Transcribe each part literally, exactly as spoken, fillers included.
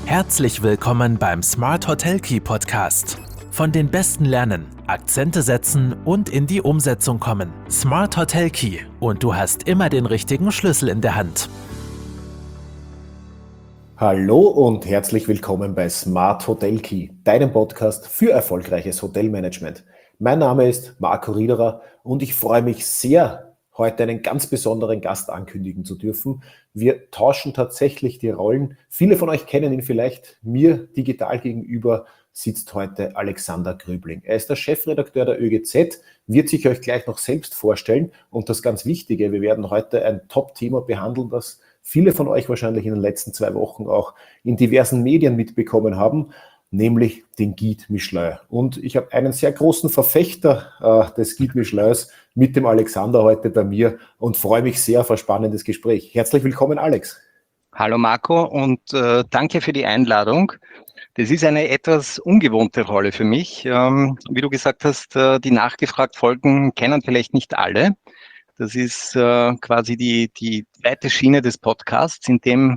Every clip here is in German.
Herzlich willkommen beim Smart Hotel Key Podcast. Von den Besten lernen, Akzente setzen und in die Umsetzung kommen. Smart Hotel Key und du hast immer den richtigen Schlüssel in der Hand. Hallo und herzlich willkommen bei Smart Hotel Key, deinem Podcast für erfolgreiches Hotelmanagement. Mein Name ist Marco Riederer und ich freue mich sehr, heute einen ganz besonderen Gast ankündigen zu dürfen. Wir tauschen tatsächlich die Rollen. Viele von euch kennen ihn vielleicht. Mir digital gegenüber sitzt heute Alexander Grübling. Er ist der Chefredakteur der Ö G Z, wird sich euch gleich noch selbst vorstellen. Und das ganz Wichtige, wir werden heute ein Top-Thema behandeln, das viele von euch wahrscheinlich in den letzten zwei Wochen auch in diversen Medien mitbekommen haben, nämlich den Guide Michelin. Und ich habe einen sehr großen Verfechter äh, des Guide Michelins mit dem Alexander heute bei mir und freue mich sehr auf ein spannendes Gespräch. Herzlich willkommen, Alex. Hallo Marco und äh, danke für die Einladung. Das ist eine etwas ungewohnte Rolle für mich. Ähm, wie du gesagt hast, äh, die nachgefragt Folgen kennen vielleicht nicht alle. Das ist äh, quasi die, die zweite Schiene des Podcasts, in dem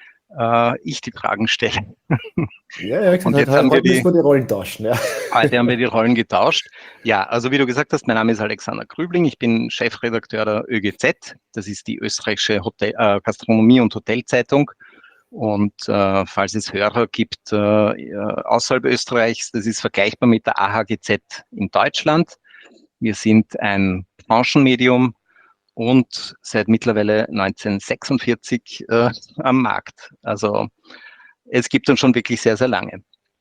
äh, ich die Fragen stelle. Ja, ja, und heute, jetzt haben wir heute die, müssen wir die Rollen tauschen. Ja. Heute haben wir die Rollen getauscht. Ja, also wie du gesagt hast, mein Name ist Alexander Grübling. Ich bin Chefredakteur der Ö G Z. Das ist die österreichische Hotel, äh, Gastronomie- und Hotelzeitung. Und äh, falls es Hörer gibt äh, außerhalb Österreichs, das ist vergleichbar mit der A H G Z in Deutschland. Wir sind ein Branchenmedium und seit mittlerweile neunzehnhundertsechsundvierzig äh, am Markt. Also es gibt uns schon wirklich sehr, sehr lange.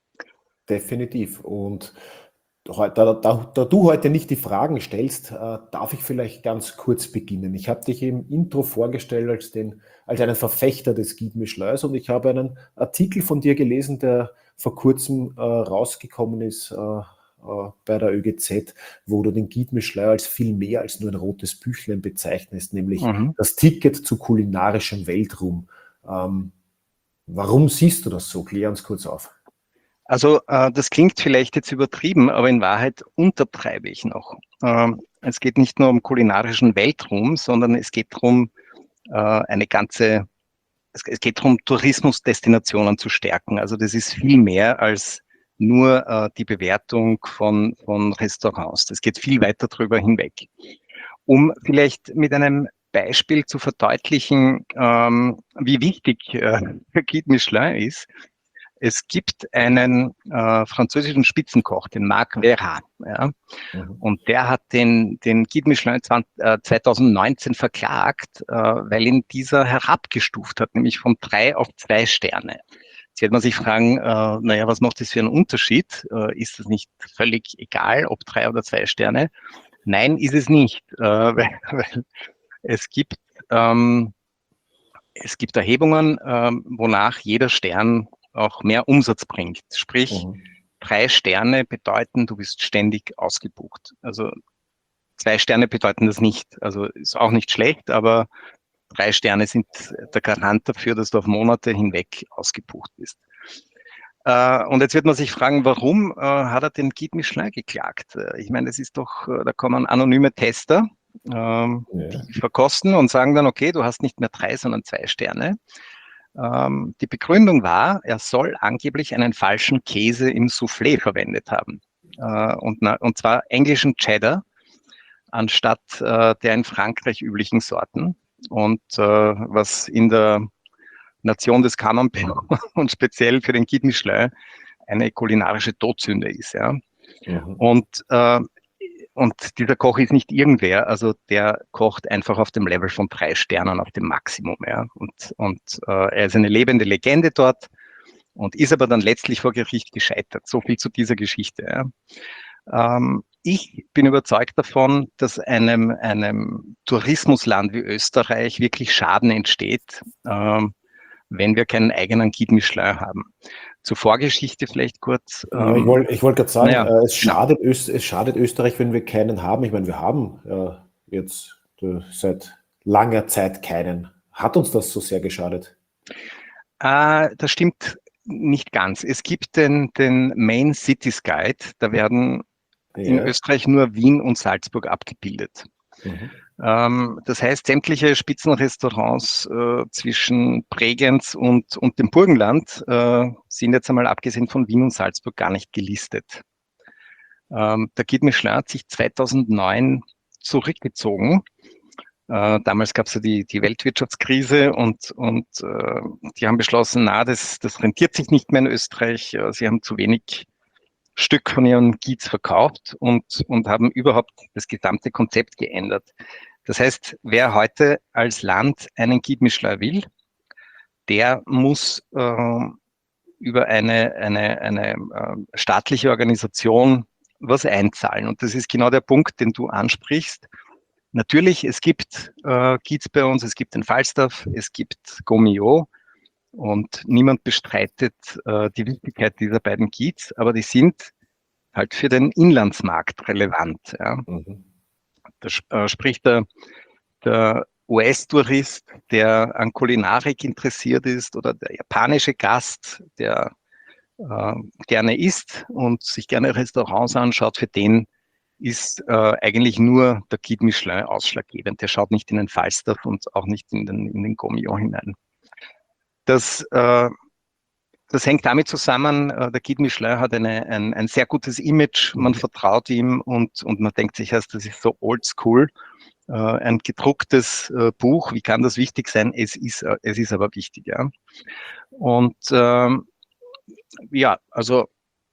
Definitiv. Und da, da, da du heute nicht die Fragen stellst, äh, darf ich vielleicht ganz kurz beginnen. Ich habe dich im Intro vorgestellt als, den, als einen Verfechter des Guide Michelins und ich habe einen Artikel von dir gelesen, der vor kurzem äh, rausgekommen ist äh, äh, bei der Ö G Z, wo du den Guide Michelin als viel mehr als nur ein rotes Büchlein bezeichnest, nämlich Mhm. das Ticket zu kulinarischem Weltruhm. Ähm, warum siehst du das so? Klär uns kurz auf. Also äh, das klingt vielleicht jetzt übertrieben, aber in Wahrheit untertreibe ich noch. Ähm, es geht nicht nur um kulinarischen Weltruhm, sondern es geht darum, äh, eine ganze, es, es geht darum, Tourismusdestinationen zu stärken. Also das ist viel mehr als nur äh, die Bewertung von, von Restaurants. Das geht viel weiter drüber hinweg. Um vielleicht mit einem Beispiel zu verdeutlichen, ähm, wie wichtig äh, Guide Michelin ist. Es gibt einen äh, französischen Spitzenkoch, den Marc Verrat, ja, Mhm. und der hat den, den Guide Michelin zweitausendneunzehn verklagt, äh, weil ihn dieser herabgestuft hat, nämlich von drei auf zwei Sterne. Jetzt wird man sich fragen, äh, naja, was macht das für einen Unterschied? Äh, ist das nicht völlig egal, ob drei oder zwei Sterne? Nein, ist es nicht, äh, weil, weil es gibt, ähm, es gibt Erhebungen, ähm, wonach jeder Stern auch mehr Umsatz bringt. Sprich, Mhm. drei Sterne bedeuten, du bist ständig ausgebucht. Also zwei Sterne bedeuten das nicht. Also ist auch nicht schlecht, aber drei Sterne sind der Garant dafür, dass du auf Monate hinweg ausgebucht bist. Äh, und jetzt wird man sich fragen, warum äh, hat er den Guide Michelin geklagt? Äh, ich meine, das ist doch, äh, da kommen anonyme Tester, ähm, Ja. die verkosten und sagen dann, okay, du hast nicht mehr drei, sondern zwei Sterne. Ähm, die Begründung war, er soll angeblich einen falschen Käse im Soufflé verwendet haben. Äh, und, na, und zwar englischen Cheddar anstatt äh, der in Frankreich üblichen Sorten. Und äh, was in der Nation des Camembert und speziell für den Guide Michelin eine kulinarische Todsünde ist. Ja. Mhm. Und äh, Und dieser Koch ist nicht irgendwer, also der kocht einfach auf dem Level von drei Sternen, auf dem Maximum. Ja. Und, und äh, er ist eine lebende Legende dort und ist aber dann letztlich vor Gericht gescheitert. So viel zu dieser Geschichte. Ja. Ähm, ich bin überzeugt davon, dass einem, einem Tourismusland wie Österreich wirklich Schaden entsteht, ähm, wenn wir keinen eigenen Guide Michelin haben. Zur Vorgeschichte vielleicht kurz. Ja, ich Ähm, wollte ich wollt gerade sagen, naja, äh, es, genau. schadet Öst, es schadet Österreich, wenn wir keinen haben. Ich meine, wir haben äh, jetzt äh, seit langer Zeit keinen. Hat uns das so sehr geschadet? Äh, das stimmt nicht ganz. Es gibt den, den Main Cities Guide, da werden in Ja. Österreich nur Wien und Salzburg abgebildet. Mhm. Ähm, das heißt, sämtliche Spitzenrestaurants äh, zwischen Bregenz und, und dem Burgenland äh, sind jetzt einmal abgesehen von Wien und Salzburg gar nicht gelistet. Ähm, der Guide Michelin hat sich zweitausendneun zurückgezogen. Äh, damals gab es ja die, die Weltwirtschaftskrise und, und äh, die haben beschlossen, na, das, das rentiert sich nicht mehr in Österreich. Äh, sie haben zu wenig Stück von ihren Guides verkauft und, und haben überhaupt das gesamte Konzept geändert. Das heißt, wer heute als Land einen Guide Michelin will, der muss äh, über eine, eine, eine äh, staatliche Organisation was einzahlen. Und das ist genau der Punkt, den du ansprichst. Natürlich, es gibt äh, Guides bei uns, es gibt den Falstaff, es gibt Gomio und niemand bestreitet äh, die Wichtigkeit dieser beiden Guides, aber die sind halt für den Inlandsmarkt relevant. Ja. Mhm. Da äh, spricht der, der U S-Tourist, der an Kulinarik interessiert ist oder der japanische Gast, der äh, gerne isst und sich gerne Restaurants anschaut, für den ist äh, eigentlich nur der Guide Michelin ausschlaggebend. Der schaut nicht in den Falstaff und auch nicht in den, in den Gomio hinein. Das, äh, das hängt damit zusammen, äh, der Guide Michelin hat eine, ein, ein sehr gutes Image, man vertraut ihm und, und man denkt sich erst, das ist so oldschool. Äh, ein gedrucktes äh, Buch, wie kann das wichtig sein? Es ist, äh, es ist aber wichtig. Ja. Und ähm, ja, also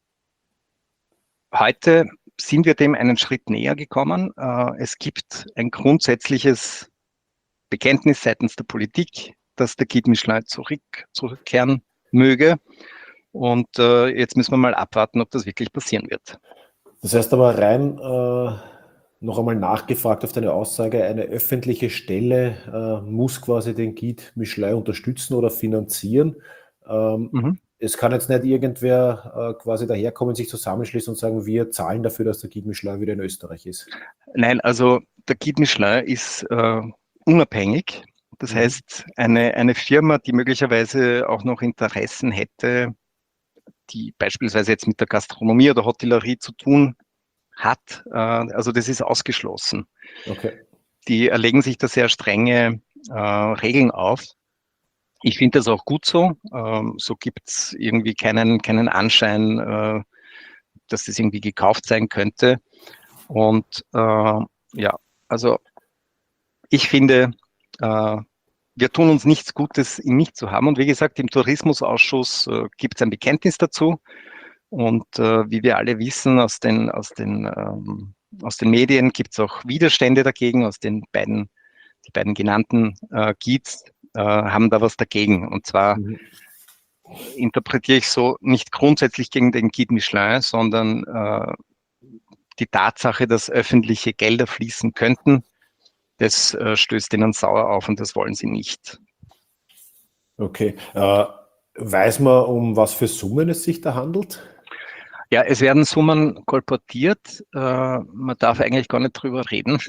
heute sind wir dem einen Schritt näher gekommen. Äh, es gibt ein grundsätzliches Bekenntnis seitens der Politik, dass der Guide Michelin zurück, zurückkehren möge. Und äh, jetzt müssen wir mal abwarten, ob das wirklich passieren wird. Das heißt aber rein, äh, noch einmal nachgefragt auf deine Aussage, eine öffentliche Stelle äh, muss quasi den Guide Michelin unterstützen oder finanzieren. Ähm, Mhm. Es kann jetzt nicht irgendwer äh, quasi daherkommen, sich zusammenschließen und sagen, wir zahlen dafür, dass der Guide Michelin wieder in Österreich ist. Nein, also der Guide Michelin ist äh, unabhängig. Das Mhm. heißt, eine, eine Firma, die möglicherweise auch noch Interessen hätte, die beispielsweise jetzt mit der Gastronomie oder Hotellerie zu tun hat, äh, also das ist ausgeschlossen. Okay. Die erlegen sich da sehr strenge äh, Regeln auf. Ich finde das auch gut so. Ähm, so gibt's irgendwie keinen, keinen Anschein, äh, dass das irgendwie gekauft sein könnte. Und äh, ja, also ich finde, äh, wir tun uns nichts Gutes, ihn nicht zu haben. Und wie gesagt, im Tourismusausschuss äh, gibt es ein Bekenntnis dazu. Und äh, wie wir alle wissen aus den, aus den, ähm, aus den Medien, gibt es auch Widerstände dagegen. Aus den beiden, die beiden genannten äh, Guides äh, haben da was dagegen. Und zwar Mhm. interpretiere ich so nicht grundsätzlich gegen den Guide Michelin, sondern äh, die Tatsache, dass öffentliche Gelder fließen könnten, das äh, stößt ihnen sauer auf und das wollen sie nicht. Okay. Äh, weiß man, um was für Summen es sich da handelt? Ja, es werden Summen kolportiert. Äh, man darf eigentlich gar nicht drüber reden.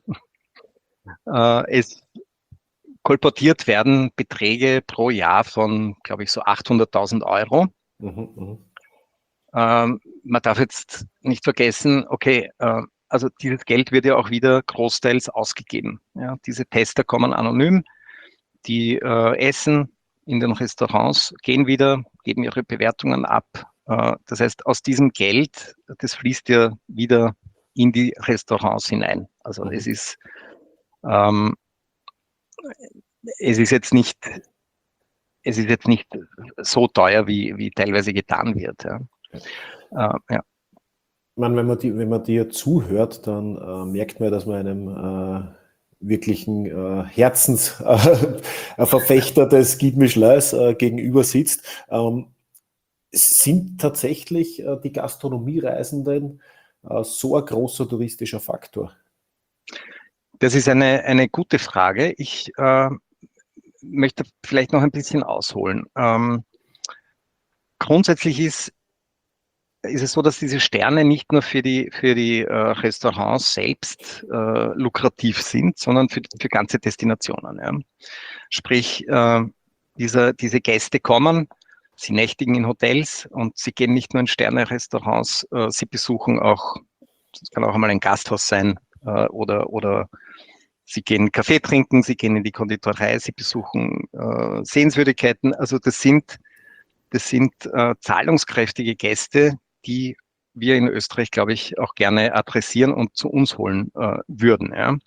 Äh, es kolportiert werden Beträge pro Jahr von, glaube ich, so achthunderttausend Euro. Mhm, mhm. Ähm, man darf jetzt nicht vergessen, okay, äh, also dieses Geld wird ja auch wieder großteils ausgegeben. Ja, diese Tester kommen anonym, die äh, essen in den Restaurants, gehen wieder, geben ihre Bewertungen ab. Äh, das heißt, aus diesem Geld, das fließt ja wieder in die Restaurants hinein. Also Mhm. es ist, ähm, es ist jetzt nicht, es ist jetzt nicht so teuer, wie, wie teilweise getan wird. Ja. Äh, ja. Ich meine, wenn man, die, wenn man dir zuhört, dann äh, merkt man, dass man einem äh, wirklichen äh, Herzensverfechter äh, des Guide Michelins äh, gegenüber sitzt. Ähm, sind tatsächlich äh, die Gastronomiereisenden äh, so ein großer touristischer Faktor? Das ist eine, eine gute Frage. Ich äh, möchte vielleicht noch ein bisschen ausholen. Ähm, grundsätzlich ist ist es so, dass diese Sterne nicht nur für die, für die äh, Restaurants selbst äh, lukrativ sind, sondern für, für ganze Destinationen. Ja. Sprich, äh, diese, diese Gäste kommen, sie nächtigen in Hotels und sie gehen nicht nur in Sterne-Restaurants, äh, sie besuchen auch, das kann auch einmal ein Gasthaus sein äh, oder, oder Sie gehen Kaffee trinken, sie gehen in die Konditorei, sie besuchen äh, Sehenswürdigkeiten. Also das sind, das sind äh, zahlungskräftige Gäste, die wir in Österreich, glaube ich, auch gerne adressieren und zu uns holen äh, würden. Ja.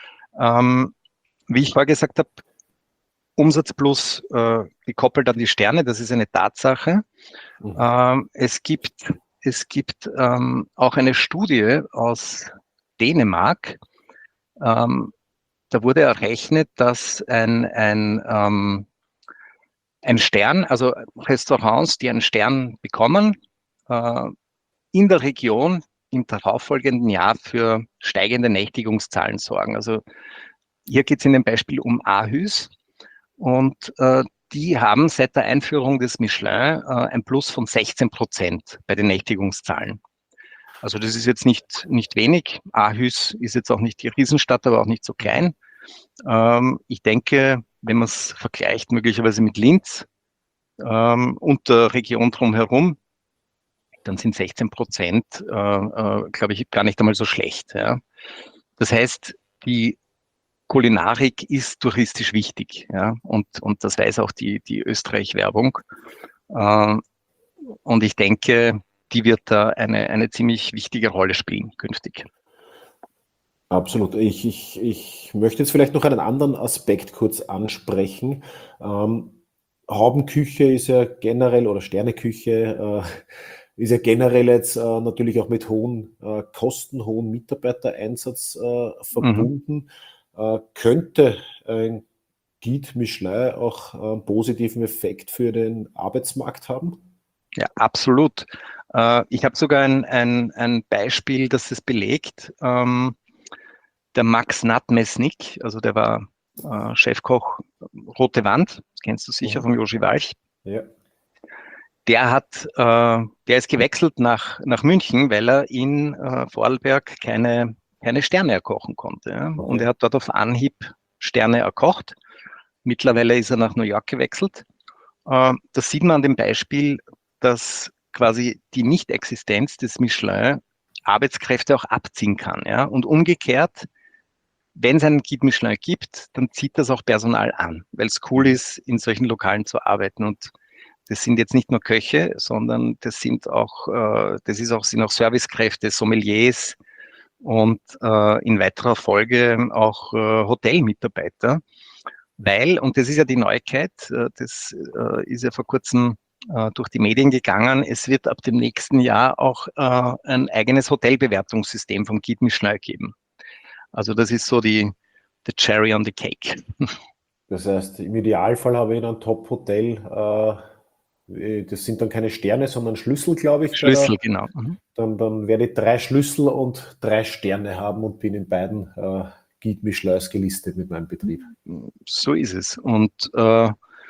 Ähm, wie ich vorher gesagt habe, Umsatz plus äh, gekoppelt an die Sterne, das ist eine Tatsache. Mhm. Ähm, es gibt, es gibt ähm, auch eine Studie aus Dänemark. Ähm, da wurde errechnet, dass ein, ein, ähm, ein Stern, also Restaurants, die einen Stern bekommen, äh, in der Region im darauffolgenden Jahr für steigende Nächtigungszahlen sorgen. Also hier geht es in dem Beispiel um Aarhus. Und äh, die haben seit der Einführung des Michelin äh, ein Plus von sechzehn Prozent bei den Nächtigungszahlen. Also das ist jetzt nicht, nicht wenig. Aarhus ist jetzt auch nicht die Riesenstadt, aber auch nicht so klein. Ähm, ich denke, wenn man es vergleicht möglicherweise mit Linz ähm, und der Region drumherum, dann sind sechzehn Prozent, äh, äh, glaube ich, gar nicht einmal so schlecht. Ja. Das heißt, die Kulinarik ist touristisch wichtig, ja, und, und das weiß auch die, die Österreich-Werbung. Äh, und ich denke, die wird da eine, eine ziemlich wichtige Rolle spielen künftig. Absolut. Ich, ich, ich möchte jetzt vielleicht noch einen anderen Aspekt kurz ansprechen. Ähm, Haubenküche ist ja generell, oder Sterneküche, äh, ist ja generell jetzt äh, natürlich auch mit hohen äh, Kosten, hohen Mitarbeitereinsatz äh, verbunden. Mhm. Äh, könnte ein Guide Michelin auch einen positiven Effekt für den Arbeitsmarkt haben? Ja, absolut. Äh, ich habe sogar ein, ein, ein Beispiel, das es belegt. Ähm, der Max Nadmesnik, also der war äh, Chefkoch Rote Wand, das kennst du sicher, mhm, vom Joshi Walch. Ja. Der hat, äh, der ist gewechselt nach, nach München, weil er in äh, Vorarlberg keine, keine Sterne erkochen konnte. Ja? Okay. Und er hat dort auf Anhieb Sterne erkocht. Mittlerweile ist er nach New York gewechselt. Äh, das sieht man an dem Beispiel, dass quasi die Nicht-Existenz des Michelin Arbeitskräfte auch abziehen kann. Ja? Und umgekehrt, wenn es einen Guide Michelin gibt, dann zieht das auch Personal an, weil es cool ist, in solchen Lokalen zu arbeiten. Und das sind jetzt nicht nur Köche, sondern das sind auch, äh, das ist auch, sind auch Servicekräfte, Sommeliers und äh, in weiterer Folge auch äh, Hotelmitarbeiter. Weil, und das ist ja die Neuigkeit, äh, das äh, ist ja vor kurzem äh, durch die Medien gegangen, es wird ab dem nächsten Jahr auch äh, ein eigenes Hotelbewertungssystem vom Guide Michelin geben. Also das ist so die the cherry on the cake. Das heißt, im Idealfall habe ich in einem Top-Hotel, äh, das sind dann keine Sterne, sondern Schlüssel, glaube ich. Schlüssel, der, genau. Mhm. Dann, dann werde ich drei Schlüssel und drei Sterne haben und bin in beiden äh, Guide Michelins gelistet mit meinem Betrieb. So ist es. Und äh,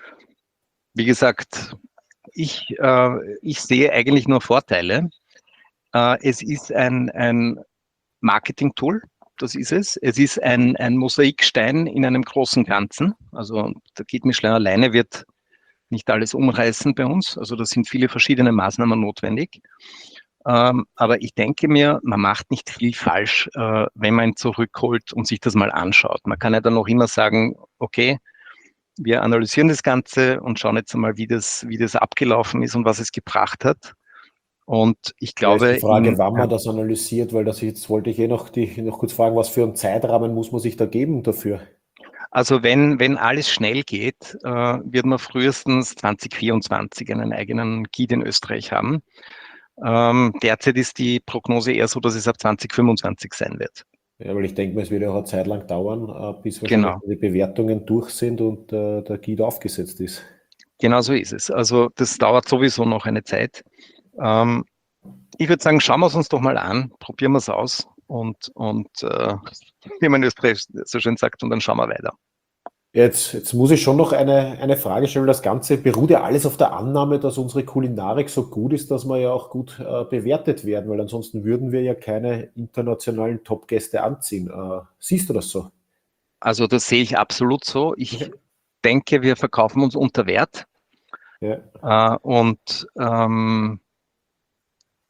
wie gesagt, ich, äh, ich sehe eigentlich nur Vorteile. Äh, es ist ein, ein Marketing-Tool. Das ist es. Es ist ein, ein Mosaikstein in einem großen Ganzen. Also der Guide Michelin alleine wird nicht alles umreißen bei uns. Also da sind viele verschiedene Maßnahmen notwendig. Ähm, aber ich denke mir, man macht nicht viel falsch, äh, wenn man ihn zurückholt und sich das mal anschaut. Man kann ja dann noch immer sagen, okay, wir analysieren das Ganze und schauen jetzt einmal, wie das, wie das abgelaufen ist und was es gebracht hat. Und ich glaube. Ja, ist die Frage, in, wann man das analysiert, weil das jetzt wollte ich eh noch, die, noch kurz fragen, was für einen Zeitrahmen muss man sich da geben dafür? Also wenn, wenn alles schnell geht, äh, wird man frühestens zwanzig vierundzwanzig einen eigenen Guide in Österreich haben. Ähm, derzeit ist die Prognose eher so, dass es ab zwanzig fünfundzwanzig sein wird. Ja, weil ich denke mir, es wird ja auch eine Zeit lang dauern, äh, bis wahrscheinlich Genau. die Bewertungen durch sind und äh, der Guide aufgesetzt ist. Genau so ist es. Also das dauert sowieso noch eine Zeit. Ähm, ich würde sagen, schauen wir es uns doch mal an, probieren wir es aus und, und äh, wie man in Österreich so schön sagt, und dann schauen wir weiter. Jetzt, jetzt muss ich schon noch eine, eine Frage stellen. Das Ganze beruht ja alles auf der Annahme, dass unsere Kulinarik so gut ist, dass wir ja auch gut äh, bewertet werden, weil ansonsten würden wir ja keine internationalen Top-Gäste anziehen. Äh, siehst du das so? Also das sehe ich absolut so. Ich okay. denke, wir verkaufen uns unter Wert. Ja. Äh, und ähm,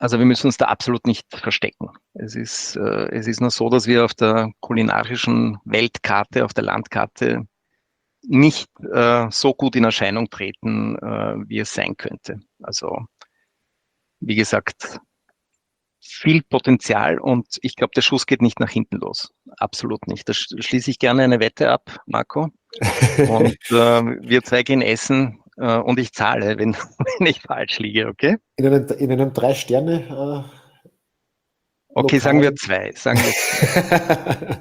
Also wir müssen uns da absolut nicht verstecken. Es ist, äh, es ist nur so, dass wir auf der kulinarischen Weltkarte, auf der Landkarte nicht äh, so gut in Erscheinung treten, äh, wie es sein könnte. Also wie gesagt, viel Potenzial und ich glaube, der Schuss geht nicht nach hinten los. Absolut nicht. Da schließe ich gerne eine Wette ab, Marco. Und äh, wir zwei gehen essen äh, und ich zahle, wenn, wenn ich falsch liege, okay? In einem, in einem Drei-Sterne- äh, Okay, Lokal. sagen wir zwei. Sagen wir zwei.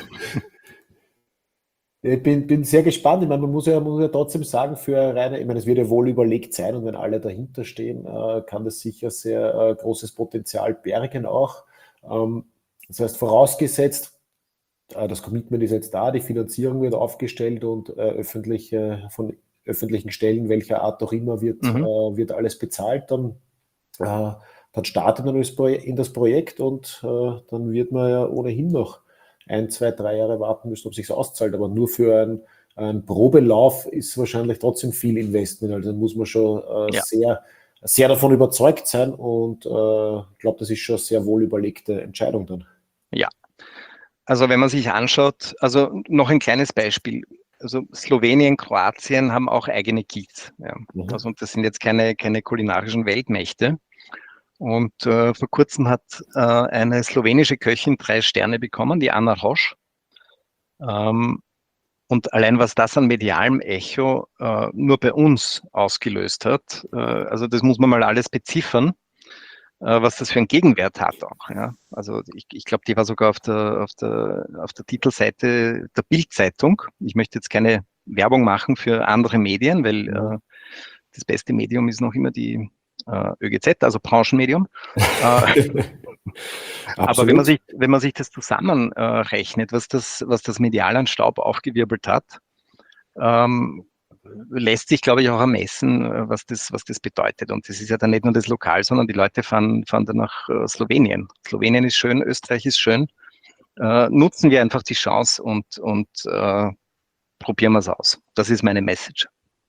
Ich bin, bin sehr gespannt. Ich meine, man muss ja, muss ja trotzdem sagen, für reine, ich meine, es wird ja wohl überlegt sein und wenn alle dahinter stehen, äh, kann das sicher sehr äh, großes Potenzial bergen auch. Ähm, das heißt, vorausgesetzt, äh, das Commitment ist jetzt da, die Finanzierung wird aufgestellt und äh, öffentliche, von öffentlichen Stellen, welcher Art auch immer, wird, Mhm. äh, wird alles bezahlt, dann, äh, dann startet man das Pro- in das Projekt und äh, dann wird man ja ohnehin noch ein, zwei, drei Jahre warten müssen, ob es sich auszahlt. Aber nur für einen, einen Probelauf ist wahrscheinlich trotzdem viel Investment. Also da muss man schon äh, Ja. sehr, sehr davon überzeugt sein und äh, ich glaube, das ist schon eine sehr wohl überlegte Entscheidung dann. Ja. Also wenn man sich anschaut, also noch ein kleines Beispiel. Also Slowenien, Kroatien haben auch eigene Guides. Ja. Mhm. Also und das sind jetzt keine, keine kulinarischen Weltmächte. Und äh, vor kurzem hat äh, eine slowenische Köchin drei Sterne bekommen, die Anna Rosch. Ähm, und allein was das an medialem Echo äh, nur bei uns ausgelöst hat, äh, also das muss man mal alles beziffern, äh, was das für einen Gegenwert hat auch. Ja? Also ich, ich glaube, die war sogar auf der, auf der, auf der Titelseite der Bild-Zeitung. Ich möchte jetzt keine Werbung machen für andere Medien, weil Mhm. äh, das beste Medium ist noch immer die äh, ÖGZ, also Branchenmedium. Äh, aber wenn man Absolut. sich, wenn man sich das zusammenrechnet, was das, was das medial an Staub aufgewirbelt hat, ähm, lässt sich, glaube ich, auch ermessen, äh, was das, was das bedeutet. Und das ist ja dann nicht nur das Lokal, sondern die Leute fahren, fahren dann nach äh, Slowenien. Slowenien ist schön, Österreich ist schön. Äh, nutzen wir einfach die Chance und, und äh, probieren wir es aus. Das ist meine Message.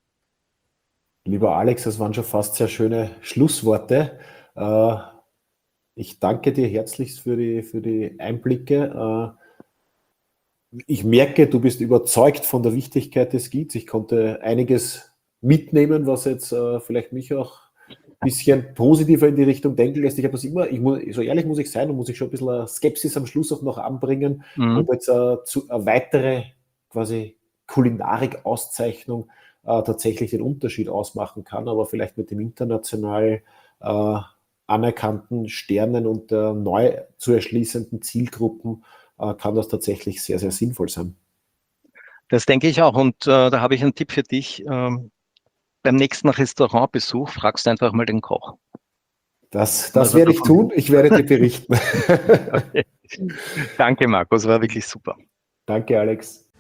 Lieber Alex, das waren schon fast sehr schöne Schlussworte. Äh, ich danke dir herzlichst für die, für die Einblicke. Äh, ich merke, du bist überzeugt von der Wichtigkeit des Guides. Ich konnte einiges mitnehmen, was jetzt äh, vielleicht mich auch ein bisschen positiver in die Richtung denken lässt. Ich habe das immer, ich muss, so ehrlich muss ich sein, und muss ich schon ein bisschen Skepsis am Schluss auch noch anbringen, Mhm. ob jetzt äh, zu, eine weitere quasi Kulinarik-Auszeichnung äh, tatsächlich den Unterschied ausmachen kann, aber vielleicht mit dem international äh, anerkannten Sternen und äh, neu zu erschließenden Zielgruppen äh, kann das tatsächlich sehr, sehr sinnvoll sein. Das denke ich auch. Und äh, da habe ich einen Tipp für dich. Ähm, beim nächsten Restaurantbesuch fragst du einfach mal den Koch. Das, Was das er werde ich davon tun. Ich werde dir berichten. Okay. Danke, Markus, war wirklich super. Danke, Alex.